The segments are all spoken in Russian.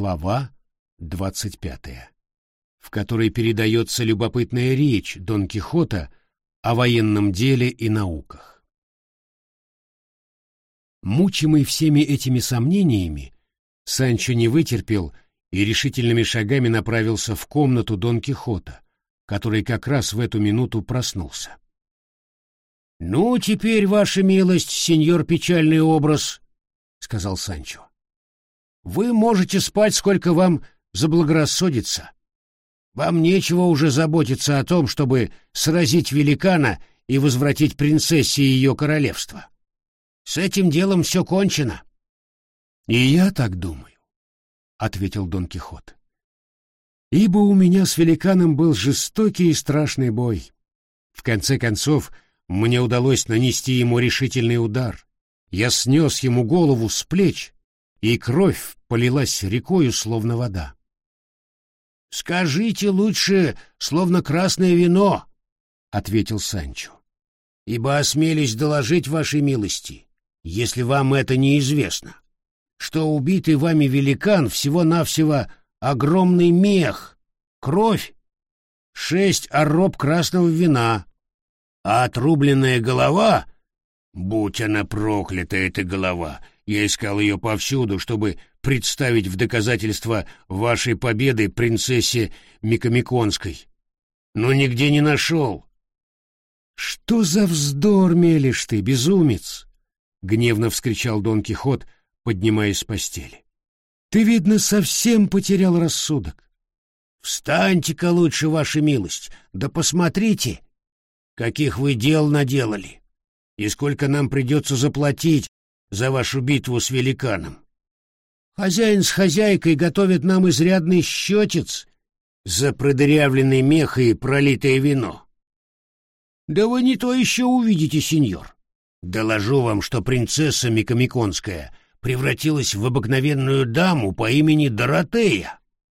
Глава 25, в которой передается любопытная речь Дон Кихота о военном деле и науках. Мучимый всеми этими сомнениями, Санчо не вытерпел и решительными шагами направился в комнату Дон Кихота, который как раз в эту минуту проснулся. — Ну, теперь, ваша милость, сеньор Печальный Образ, — сказал Санчо, — вы можете спать, сколько вам заблагорассудится. Вам нечего уже заботиться о том, чтобы сразить великана и возвратить принцессе ее королевство. С этим делом все кончено. — И я так думаю, — ответил Дон Кихот. — Ибо у меня с великаном был жестокий и страшный бой. В конце концов, мне удалось нанести ему решительный удар. Я снес ему голову с плеч, и кровь полилась рекою, словно вода. — Скажите лучше, словно красное вино, — ответил Санчо, — ибо осмелюсь доложить вашей милости, если вам это неизвестно, что убитый вами великан всего-навсего огромный мех, кровь, 6 арроб красного вина, а отрубленная голова, будь она проклята, эта голова, я искал ее повсюду, чтобы представить в доказательство вашей победы принцессе Микомиконской, но нигде не нашел. — Что за вздор мелешь ты, безумец? — гневно вскричал Дон Кихот, поднимаясь с постели. — Ты, видно, совсем потерял рассудок. — Встаньте-ка лучше, ваша милость, да посмотрите, каких вы дел наделали, и сколько нам придется заплатить за вашу битву с великаном. Хозяин с хозяйкой готовят нам изрядный счетец за продырявленный мех и пролитое вино. Да вы не то еще увидите, сеньор. Доложу вам, что принцесса Микомиконская превратилась в обыкновенную даму по имени Доротея.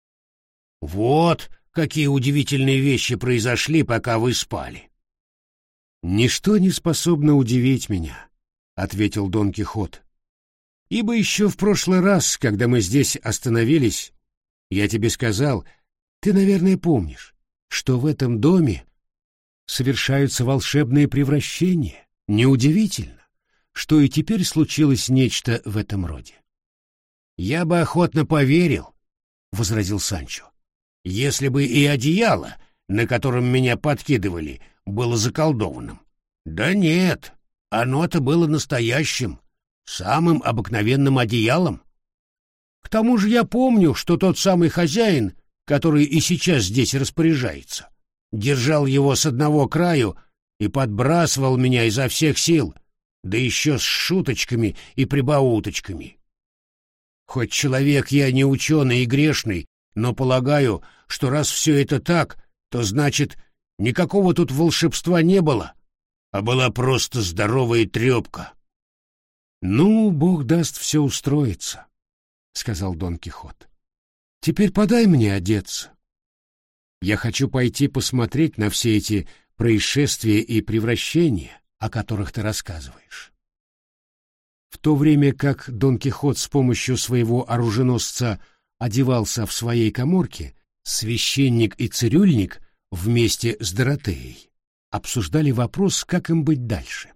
Вот какие удивительные вещи произошли, пока вы спали. — Ничто не способно удивить меня, — ответил Дон Кихот, — ибо еще в прошлый раз, когда мы здесь остановились, я тебе сказал, ты, наверное, помнишь, что в этом доме совершаются волшебные превращения. Неудивительно, что и теперь случилось нечто в этом роде. — Я бы охотно поверил, — возразил Санчо, — если бы и одеяло, на котором меня подкидывали, было заколдованным. Да нет, оно-то было настоящим, самым обыкновенным одеялом. К тому же я помню, что тот самый хозяин, который и сейчас здесь распоряжается, держал его с одного краю и подбрасывал меня изо всех сил, да еще с шуточками и прибауточками. Хоть человек я не ученый и грешный, но полагаю, что раз все это так, то значит, никакого тут волшебства не было, а была просто здоровая трепка. — Ну, Бог даст, все устроится, — сказал Дон Кихот. — Теперь подай мне одеться. Я хочу пойти посмотреть на все эти происшествия и превращения, о которых ты рассказываешь. В то время как Дон Кихот с помощью своего оруженосца одевался в своей каморке, священник и цирюльник вместе с Доротеей обсуждали вопрос, как им быть дальше.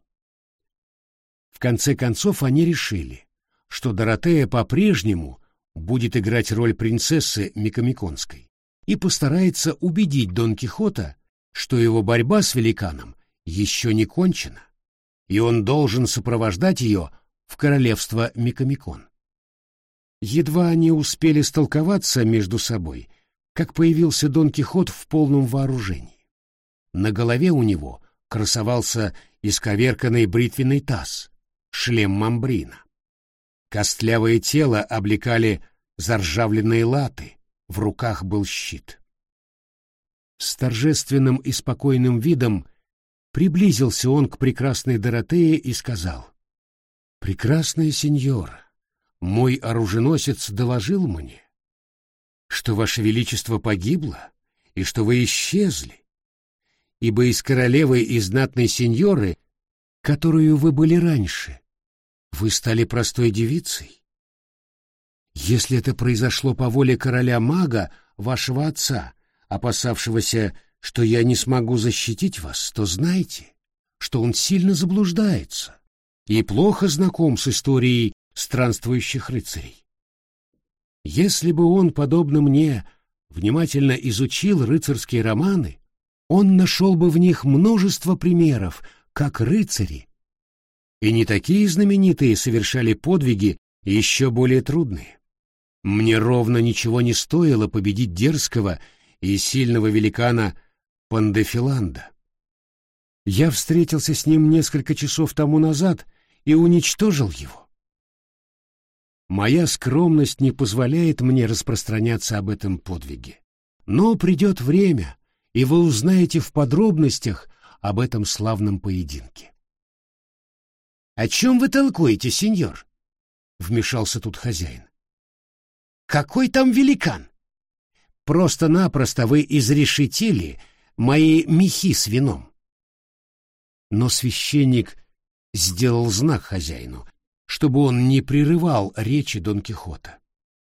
В конце концов они решили, что Доротея по-прежнему будет играть роль принцессы Микомиконской и постарается убедить Дон Кихота, что его борьба с великаном еще не кончена, и он должен сопровождать ее в королевство Микомикон. Едва они успели столковаться между собой, как появился Дон Кихот в полном вооружении. На голове у него красовался исковерканный бритвенный таз, шлем мамбрина. Костлявое тело облекали заржавленные латы, в руках был щит. С торжественным и спокойным видом приблизился он к прекрасной Доротее и сказал: «Прекрасная сеньора, мой оруженосец доложил мне, что ваше величество погибло и что вы исчезли, ибо из королевы и знатной сеньоры, которую вы были раньше, вы стали простой девицей. Если это произошло по воле короля-мага, вашего отца, опасавшегося, что я не смогу защитить вас, то знайте, что он сильно заблуждается и плохо знаком с историей странствующих рыцарей. Если бы он, подобно мне, внимательно изучил рыцарские романы, он нашел бы в них множество примеров, как рыцари, и не такие знаменитые совершали подвиги еще более трудные. Мне ровно ничего не стоило победить дерзкого и сильного великана Пандефиланда. Я встретился с ним несколько часов тому назад и уничтожил его. Моя скромность не позволяет мне распространяться об этом подвиге. Но придет время, и вы узнаете в подробностях об этом славном поединке. — О чем вы толкуете, сеньор? — вмешался тут хозяин. — Какой там великан? Просто-напросто вы изрешетили мои мехи с вином. Но священник сделал знак хозяину, чтобы он не прерывал речи Дон Кихота.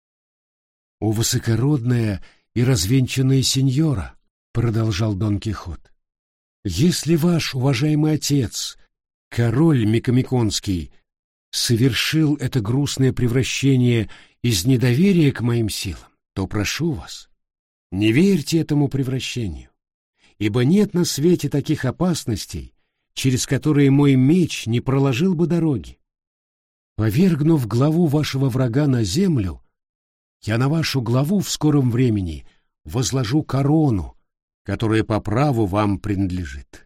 — О, высокородная и развенчанная сеньора! — продолжал Дон Кихот. — Если ваш уважаемый отец, король Микомиконский, совершил это грустное превращение из недоверия к моим силам, то прошу вас, не верьте этому превращению, ибо нет на свете таких опасностей, через которые мой меч не проложил бы дороги. Повергнув главу вашего врага на землю, я на вашу главу в скором времени возложу корону, которая по праву вам принадлежит.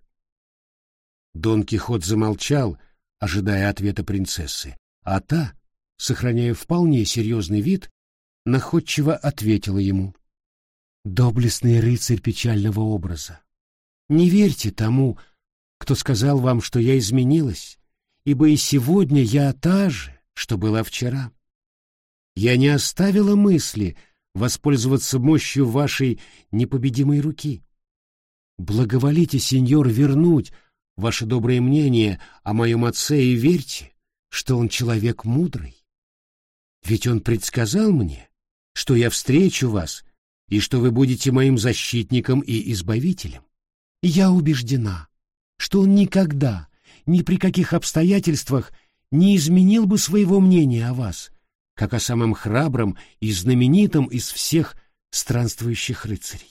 Дон Кихот замолчал, ожидая ответа принцессы, а та, сохраняя вполне серьезный вид, находчиво ответила ему: «Доблестный рыцарь печального образа, не верьте тому, кто сказал вам, что я изменилась, ибо и сегодня я та же, что была вчера. Я не оставила мысли воспользоваться мощью вашей непобедимой руки. Благоволите, сеньор, вернуть ваше доброе мнение о моем отце и верьте, что он человек мудрый. Ведь он предсказал мне, что я встречу вас и что вы будете моим защитником и избавителем. Я убеждена, что он никогда, ни при каких обстоятельствах не изменил бы своего мнения о вас, как о самом храбром и знаменитом из всех странствующих рыцарей.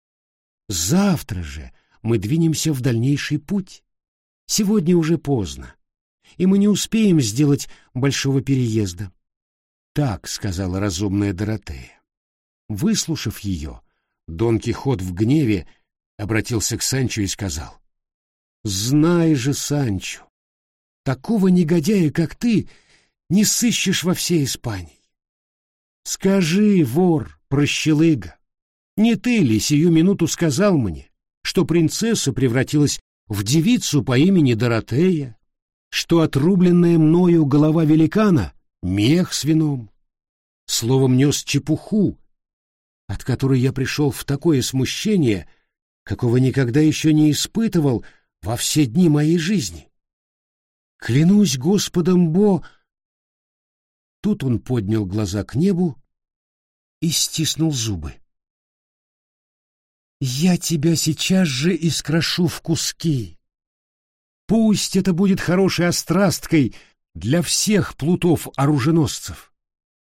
Завтра же мы двинемся в дальнейший путь. Сегодня уже поздно, и мы не успеем сделать большого переезда. Так сказала разумная Доротея. Выслушав ее, Дон Кихот в гневе обратился к Санчо и сказал: «Знай же, Санчо, такого негодяя, как ты, не сыщешь во всей Испании. Скажи, вор, прощелыга, не ты ли сию минуту сказал мне, что принцесса превратилась в девицу по имени Доротея, что отрубленная мною голова великана — мех с вином? Словом, нес чепуху, от которой я пришел в такое смущение, какого никогда еще не испытывал во все дни моей жизни. Клянусь Господом Бо...» Тут он поднял глаза к небу и стиснул зубы. «Я тебя сейчас же искрошу в куски. Пусть это будет хорошей острасткой для всех плутов-оруженосцев».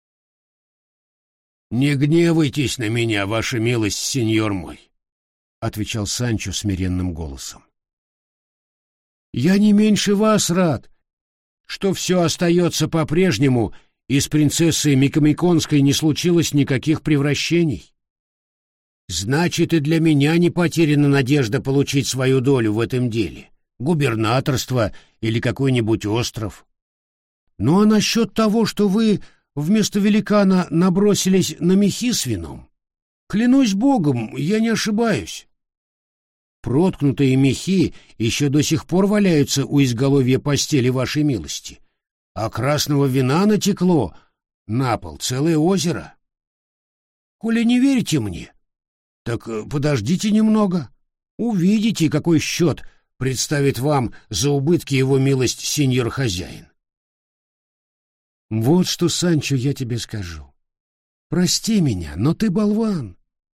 «Не гневайтесь на меня, ваша милость, сеньор мой», — отвечал Санчо смиренным голосом. «Я не меньше вас рад, что все остается по-прежнему, и с принцессой Микомиконской не случилось никаких превращений. Значит, и для меня не потеряна надежда получить свою долю в этом деле, губернаторство или какой-нибудь остров. Ну а насчет того, что вы вместо великана набросились на мехи с вином, клянусь богом, я не ошибаюсь. Проткнутые мехи еще до сих пор валяются у изголовья постели вашей милости, а красного вина натекло на пол целое озеро. Коли не верите мне, так подождите немного, увидите, какой счет представит вам за убытки его милость сеньор хозяин». «Вот что, Санчо, я тебе скажу. Прости меня, но ты болван.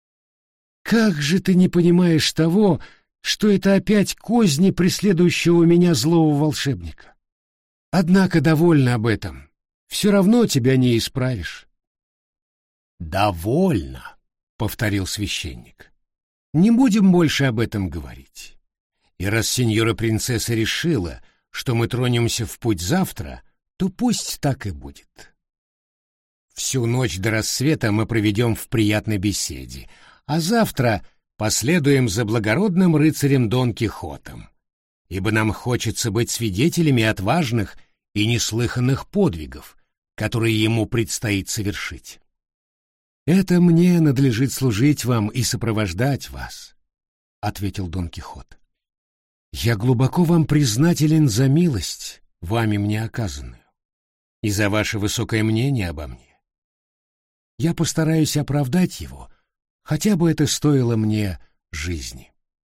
Как же ты не понимаешь того, что это опять козни преследующего меня злого волшебника? Однако довольна об этом. Все равно тебя не исправишь. «Довольно», — повторил священник. «Не будем больше об этом говорить. И раз сеньора-принцесса решила, что мы тронемся в путь завтра, то пусть так и будет. Всю ночь до рассвета мы проведем в приятной беседе, а завтра последуем за благородным рыцарем Дон Кихотом, ибо нам хочется быть свидетелями отважных и неслыханных подвигов, которые ему предстоит совершить. Это мне надлежит служить вам и сопровождать вас, — ответил Дон Кихот. Я глубоко вам признателен за милость, вами мне оказанную, и за ваше высокое мнение обо мне. Я постараюсь оправдать его, хотя бы это стоило мне жизни.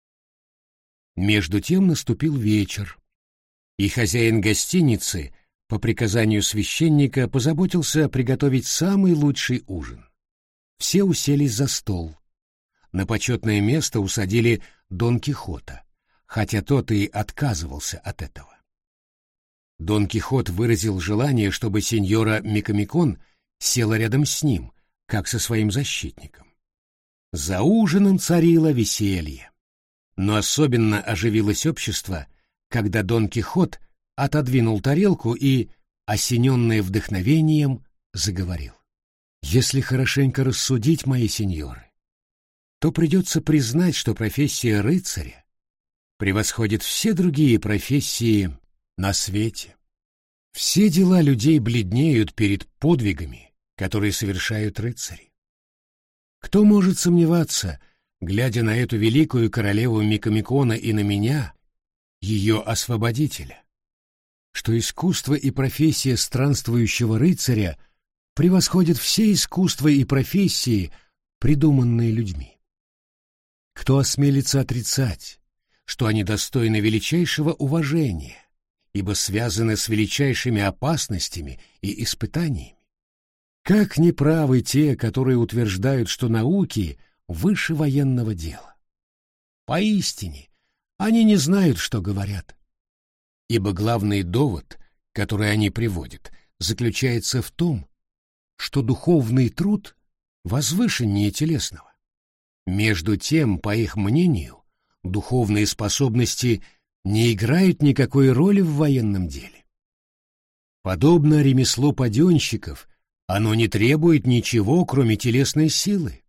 Между тем наступил вечер, и хозяин гостиницы по приказанию священника позаботился приготовить самый лучший ужин. Все уселись за стол. На почетное место усадили Дон Кихота, хотя тот и отказывался от этого. Дон Кихот выразил желание, чтобы сеньора Микомикон села рядом с ним, как со своим защитником. За ужином царило веселье, но особенно оживилось общество, когда Дон Кихот отодвинул тарелку и, осененный вдохновением, заговорил. «Если хорошенько рассудить, мои сеньоры, то придется признать, что профессия рыцаря превосходит все другие профессии на свете. Все дела людей бледнеют перед подвигами, которые совершают рыцари. Кто может сомневаться, глядя на эту великую королеву Микомикона и на меня, ее освободителя, что искусство и профессия странствующего рыцаря превосходят все искусства и профессии, придуманные людьми? Кто осмелится отрицать, что они достойны величайшего уважения, ибо связаны с величайшими опасностями и испытаниями? Как неправы те, которые утверждают, что науки выше военного дела? Поистине, они не знают, что говорят. Ибо главный довод, который они приводят, заключается в том, что духовный труд возвышеннее телесного. Между тем, по их мнению, духовные способности не играют никакой роли в военном деле. Подобно ремеслу паденщиков, оно не требует ничего, кроме телесной силы.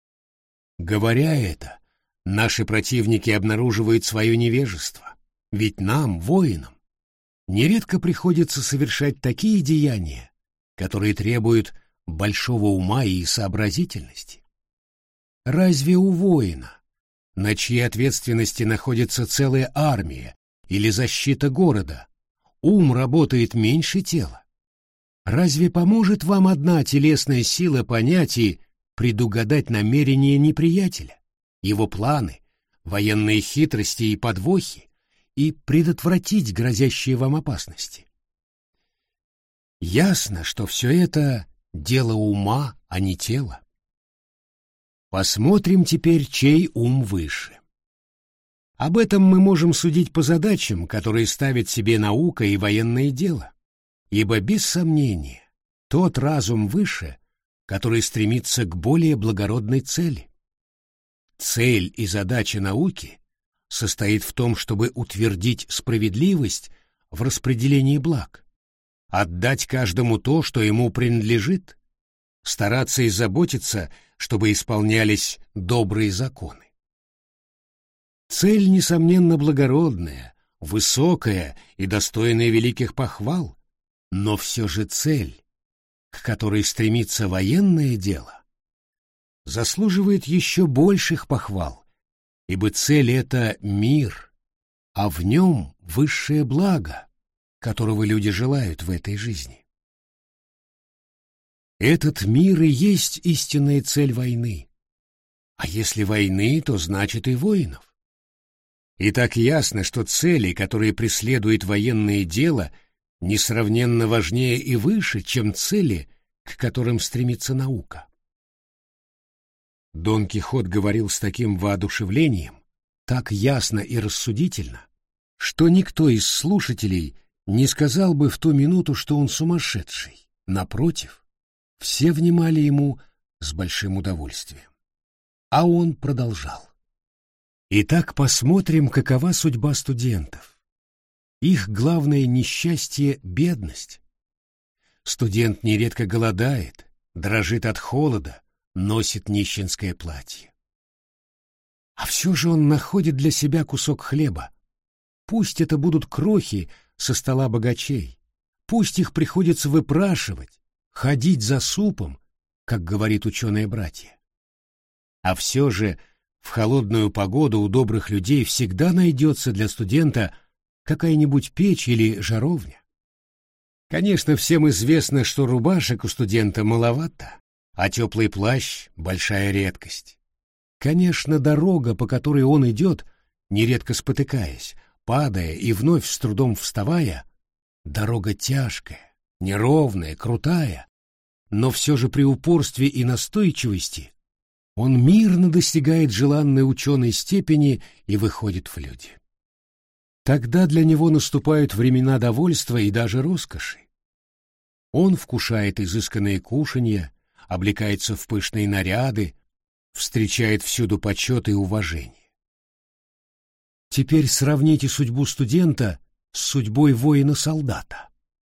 Говоря это, наши противники обнаруживают свое невежество, ведь нам, воинам, нередко приходится совершать такие деяния, которые требуют большого ума и сообразительности. Разве у воина, на чьей ответственности находится целая армия или защита города, ум работает меньше тела? Разве поможет вам одна телесная сила понять и предугадать намерения неприятеля, его планы, военные хитрости и подвохи, и предотвратить грозящие вам опасности? Ясно, что все это дело ума, а не тела. Посмотрим теперь, чей ум выше. Об этом мы можем судить по задачам, которые ставят себе наука и военное дело, ибо, без сомнения, тот разум выше, который стремится к более благородной цели. Цель и задача науки состоит в том, чтобы утвердить справедливость в распределении благ, отдать каждому то, что ему принадлежит, стараться и заботиться, чтобы исполнялись добрые законы. Цель, несомненно, благородная, высокая и достойная великих похвал, но все же цель, к которой стремится военное дело, заслуживает еще больших похвал, ибо цель — это мир, а в нем высшее благо, которого люди желают в этой жизни. Этот мир и есть истинная цель войны. А если войны, то значит и воинов. И так ясно, что цели, которые преследует военное дело, несравненно важнее и выше, чем цели, к которым стремится наука. Дон Кихот говорил с таким воодушевлением, так ясно и рассудительно, что никто из слушателей не сказал бы в ту минуту, что он сумасшедший. Напротив, все внимали ему с большим удовольствием. А он продолжал. Итак, посмотрим, какова судьба студентов. Их главное несчастье — бедность. Студент нередко голодает, дрожит от холода, носит нищенское платье. А все же он находит для себя кусок хлеба. Пусть это будут крохи со стола богачей, пусть их приходится выпрашивать, ходить за супом, как говорит ученые-братья. А все же в холодную погоду у добрых людей всегда найдется для студента какая-нибудь печь или жаровня. Конечно, всем известно, что рубашек у студента маловато, а теплый плащ — большая редкость. Конечно, дорога, по которой он идет, нередко спотыкаясь, падая и вновь с трудом вставая, дорога тяжкая, неровная, крутая, но все же при упорстве и настойчивости он мирно достигает желанной ученой степени и выходит в люди. Тогда для него наступают времена довольства и даже роскоши. Он вкушает изысканные кушанья, облекается в пышные наряды, встречает всюду почет и уважение. Теперь сравните судьбу студента с судьбой воина-солдата.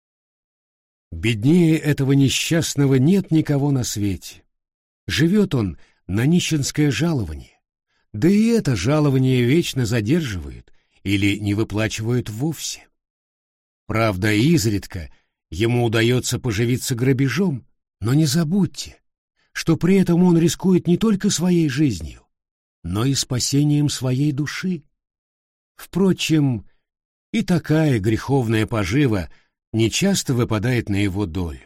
Беднее этого несчастного нет никого на свете. Живет он на нищенское жалование, да и это жалование вечно задерживают или не выплачивают вовсе. Правда, изредка ему удается поживиться грабежом, но не забудьте, что при этом он рискует не только своей жизнью, но и спасением своей души. Впрочем, и такая греховная пожива нечасто выпадает на его долю.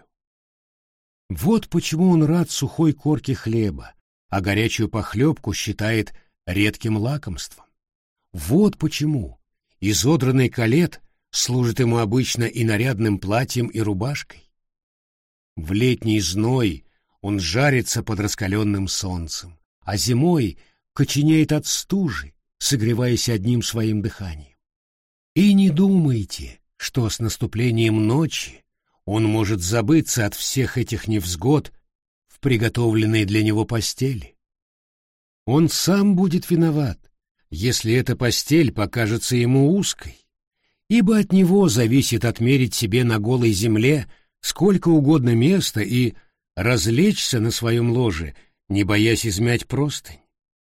Вот почему он рад сухой корке хлеба, а горячую похлебку считает редким лакомством. Вот почему изодранный калет служит ему обычно и нарядным платьем, и рубашкой. В летний зной он жарится под раскаленным солнцем, а зимой коченеет от стужи, согреваясь одним своим дыханием. И не думайте, что с наступлением ночи он может забыться от всех этих невзгод в приготовленной для него постели. Он сам будет виноват, если эта постель покажется ему узкой, ибо от него зависит отмерить себе на голой земле сколько угодно места и разлечься на своем ложе, не боясь измять простынь.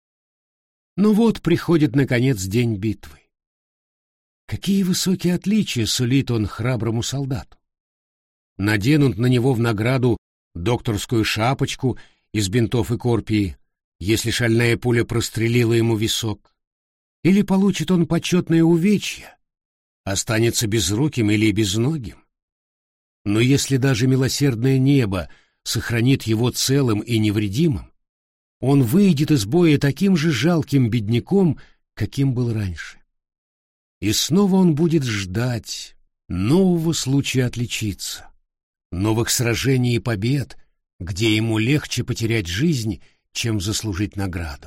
Но вот приходит, наконец, день битвы. Какие высокие отличия сулит он храброму солдату! Наденут на него в награду докторскую шапочку из бинтов и корпии, если шальная пуля прострелила ему висок, или получит он почетное увечье, останется безруким или безногим. Но если даже милосердное небо сохранит его целым и невредимым, он выйдет из боя таким же жалким бедняком, каким был раньше. И снова он будет ждать нового случая отличиться, новых сражений и побед, где ему легче потерять жизнь, чем заслужить награду.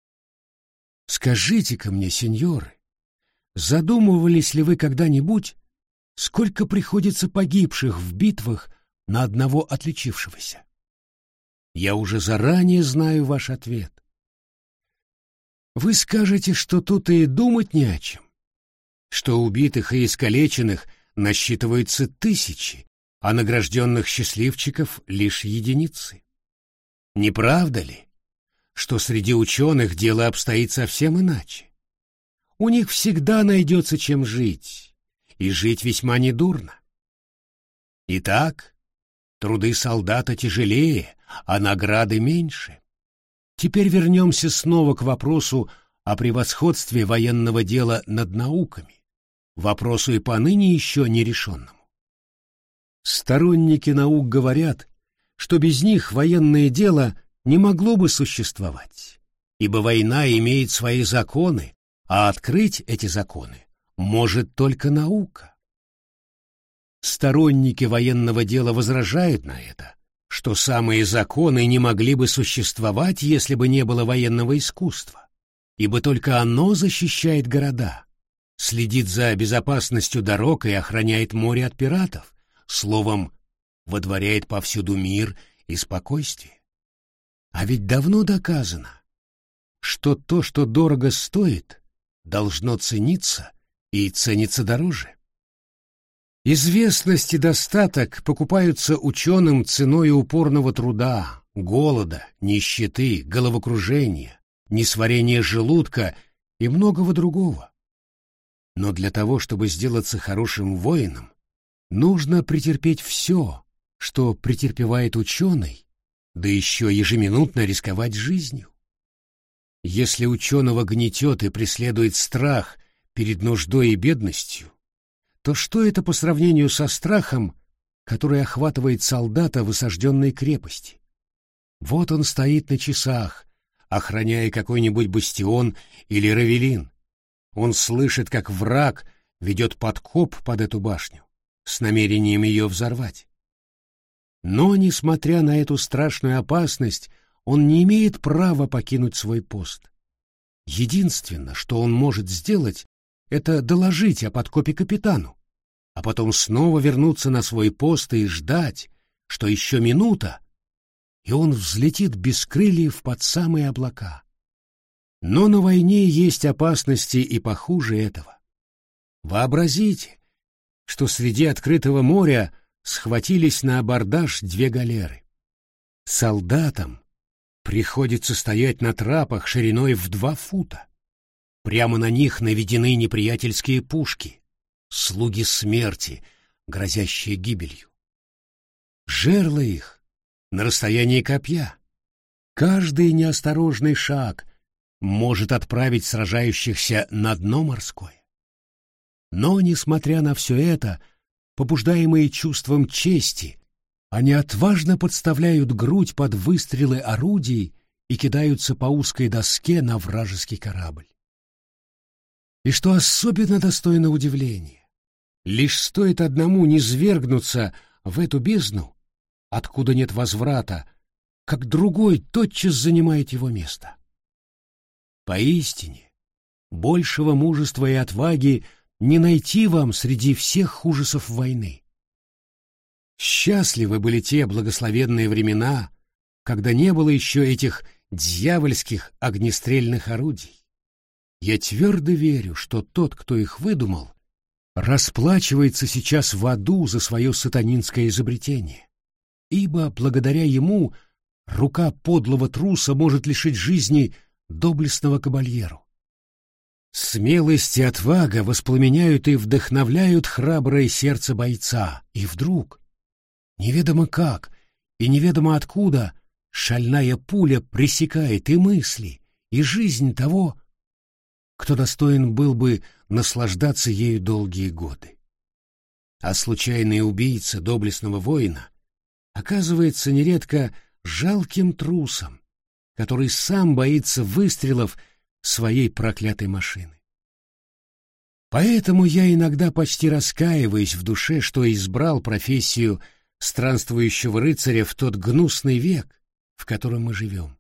Скажите-ка мне, сеньоры, задумывались ли вы когда-нибудь, сколько приходится погибших в битвах на одного отличившегося? Я уже заранее знаю ваш ответ. Вы скажете, что тут и думать не о чем, что убитых и искалеченных насчитываются тысячи, а награжденных счастливчиков лишь единицы. Не правда ли, что среди ученых дело обстоит совсем иначе? У них всегда найдется чем жить, и жить весьма недурно. Итак, труды солдата тяжелее, а награды меньше. Теперь вернемся снова к вопросу о превосходстве военного дела над науками, вопросу и поныне еще нерешенному. Сторонники наук говорят, что без них военное дело не могло бы существовать, ибо война имеет свои законы, а открыть эти законы может только наука. Сторонники военного дела возражают на это, что самые законы не могли бы существовать, если бы не было военного искусства, ибо только оно защищает города, следит за безопасностью дорог и охраняет море от пиратов, словом, водворяет повсюду мир и спокойствие. А ведь давно доказано, что то, что дорого стоит, должно цениться и ценится дороже. Известность и достаток покупаются ученым ценой упорного труда, голода, нищеты, головокружения, несварения желудка и многого другого. Но для того, чтобы сделаться хорошим воином, нужно претерпеть все, что претерпевает ученый, да еще ежеминутно рисковать жизнью. Если ученого гнетет и преследует страх перед нуждой и бедностью, то что это по сравнению со страхом, который охватывает солдата в осажденной крепости? Вот он стоит на часах, охраняя какой-нибудь бастион или равелин. Он слышит, как враг ведет подкоп под эту башню с намерением ее взорвать. Но, несмотря на эту страшную опасность, он не имеет права покинуть свой пост. Единственное, что он может сделать, это доложить о подкопе капитану, а потом снова вернуться на свой пост и ждать, что еще минута, и он взлетит без крыльев под самые облака. Но на войне есть опасности и похуже этого. Вообразите, что среди открытого моря схватились на абордаж две галеры. Солдатам приходится стоять на трапах шириной в 2 фута. Прямо на них наведены неприятельские пушки, слуги смерти, грозящие гибелью. Жерла их на расстоянии копья. Каждый неосторожный шаг может отправить сражающихся на дно морское. Но, несмотря на все это, побуждаемые чувством чести, они отважно подставляют грудь под выстрелы орудий и кидаются по узкой доске на вражеский корабль. И что особенно достойно удивления, лишь стоит одному низвергнуться в эту бездну, откуда нет возврата, как другой тотчас занимает его место. Поистине, большего мужества и отваги не найти вам среди всех ужасов войны. Счастливы были те благословенные времена, когда не было еще этих дьявольских огнестрельных орудий. Я твердо верю, что тот, кто их выдумал, расплачивается сейчас в аду за свое сатанинское изобретение, ибо благодаря ему рука подлого труса может лишить жизни доблестного кабальеру. Смелость и отвага воспламеняют и вдохновляют храброе сердце бойца, и вдруг, неведомо как и неведомо откуда, шальная пуля пресекает и мысли, и жизнь того, кто достоин был бы наслаждаться ею долгие годы. А случайный убийца доблестного воина оказывается нередко жалким трусом, который сам боится выстрелов своей проклятой машины. Поэтому я иногда почти раскаиваюсь в душе, что избрал профессию странствующего рыцаря в тот гнусный век, в котором мы живем.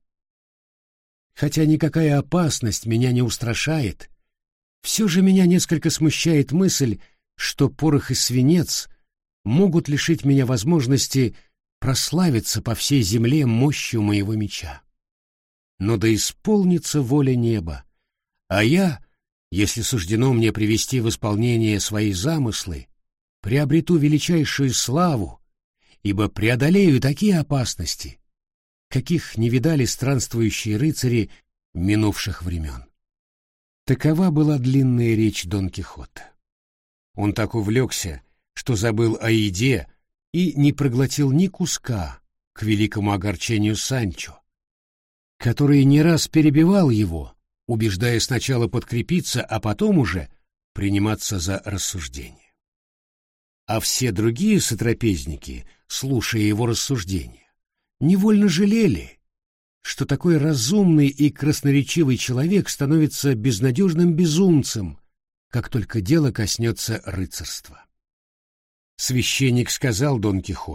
Хотя никакая опасность меня не устрашает, все же меня несколько смущает мысль, что порох и свинец могут лишить меня возможности прославиться по всей земле мощью моего меча. Но да исполнится воля неба, а я, если суждено мне привести в исполнение свои замыслы, приобрету величайшую славу, ибо преодолею такие опасности, каких не видали странствующие рыцари минувших времен. Такова была длинная речь Дон Кихота. Он так увлекся, что забыл о еде и не проглотил ни куска, к великому огорчению Санчо, который не раз перебивал его, убеждая сначала подкрепиться, а потом уже приниматься за рассуждение. А все другие сотрапезники, слушая его рассуждения, невольно жалели, что такой разумный и красноречивый человек становится безнадежным безумцем, как только дело коснется рыцарства. Священник сказал Дон Кихоту,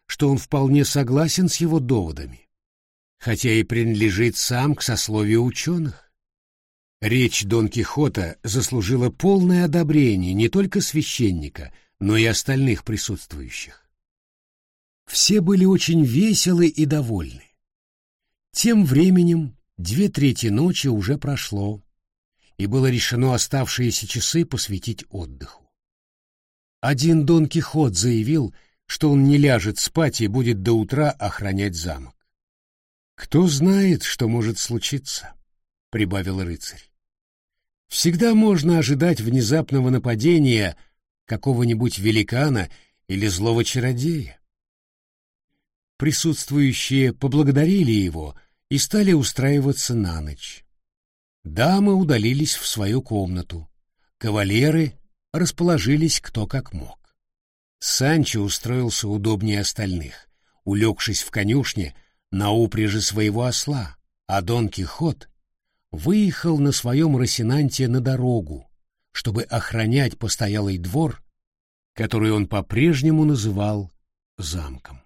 что он вполне согласен с его доводами, хотя и принадлежит сам к сословию ученых. Речь Дон Кихота заслужила полное одобрение не только священника, но и остальных присутствующих. Все были очень веселы и довольны. Тем временем 2/3 ночи уже прошло, и было решено оставшиеся часы посвятить отдыху. Один Дон Кихот заявил, что он не ляжет спать и будет до утра охранять замок. «Кто знает, что может случиться», — прибавил рыцарь. «Всегда можно ожидать внезапного нападения какого-нибудь великана или злого чародея». Присутствующие поблагодарили его и стали устраиваться на ночь. Дамы удалились в свою комнату, кавалеры расположились кто как мог. Санчо устроился удобнее остальных, улегшись в конюшне на упряжи своего осла, а Дон Кихот выехал на своем росинанте на дорогу, чтобы охранять постоялый двор, который он по-прежнему называл замком.